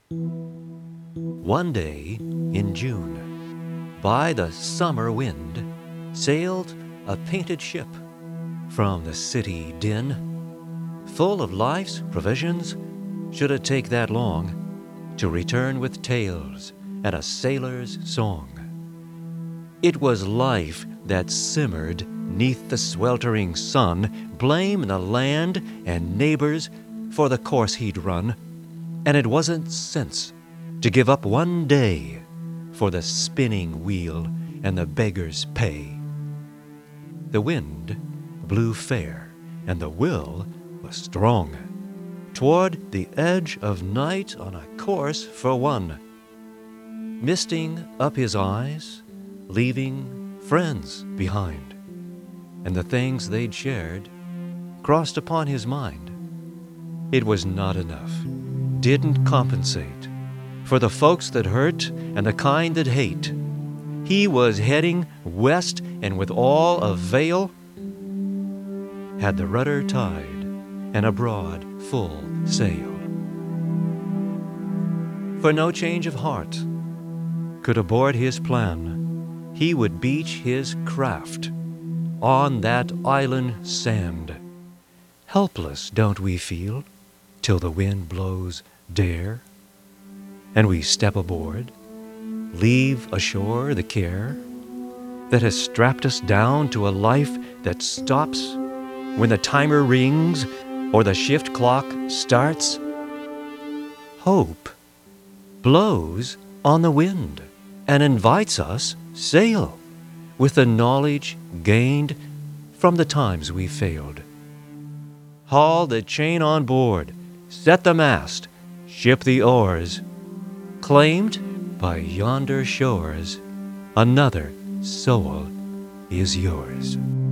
One day in June, by the summer wind, sailed a painted ship from the city din. Full of life's provisions, should it take that long to return with tales and a sailor's song. It was life that simmered 'neath the sweltering sun, blaming the land and neighbors for the course he'd run, and it wasn't sense to give up one day for the spinning wheel and the beggar's pay. The wind blew fair, and the will was strong, toward the edge of night on a course for one, misting up his eyes, leaving friends behind, and the things they'd shared crossed upon his mind. It was not enough, didn't compensate for the folks that hurt and the kind that hate. He was heading west, and with all a veil, had the rudder tied and a broad, full sail. For no change of heart could abort his plan. He would beach his craft on that island sand. Helpless, don't we feel, till the wind blows dare, and we step aboard, leave ashore the care that has strapped us down to a life that stops when the timer rings or the shift clock starts? Hope blows on the wind and invites us sail with the knowledge gained from the times we failed. Haul the chain on board, set the mast, ship the oars. Claimed by yonder shores, another soul is yours.